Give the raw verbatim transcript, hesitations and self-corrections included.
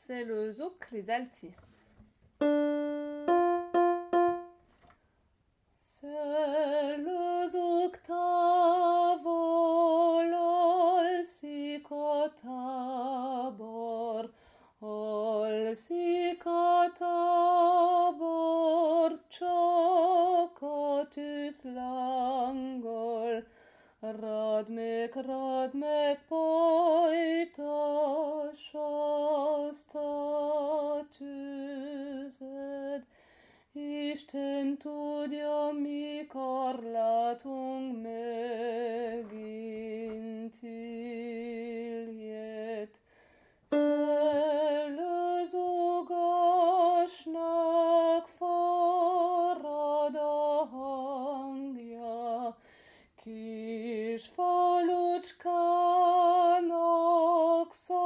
c'est le zouk, les altis. C'est le zouk tavol ol sikotabor, ol sikotabor chokotus langol, radmek radmek pojta shasta tüzed. Isten tudja, mikor látunk megint Iljét. Szellőzúgásnak forrad a hangja, kis falucskának szól.